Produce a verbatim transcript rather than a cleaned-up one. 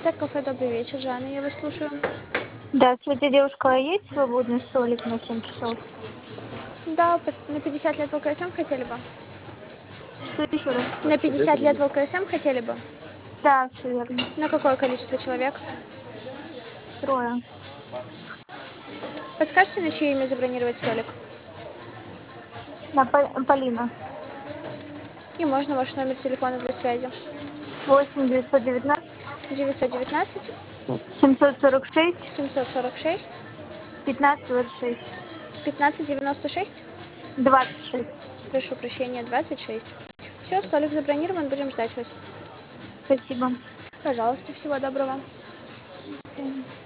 Центр кафе «Добрый вечер». Жанна, я вас слушаю. Здравствуйте, девушка, а есть свободный столик на семь часов? Да, на пятьдесят лет в ЛКСМ хотели бы? Что еще раз? На пятьдесят лет в ЛКСМ хотели бы? Да, все верно. На какое количество человек? Трое. Подскажите, на чье имя забронировать столик? На Пол- Полина. И можно ваш номер телефона для связи. Восемь девятьсот девятнадцать девятьсот девятнадцать семьсот сорок шесть семьсот сорок шесть пятнадцать двадцать шесть пятнадцать девяносто шесть. двадцать шесть. Прошу прощения, двадцать шесть. Все, столик забронирован, будем ждать вас. Спасибо. Пожалуйста, всего доброго. До свидания.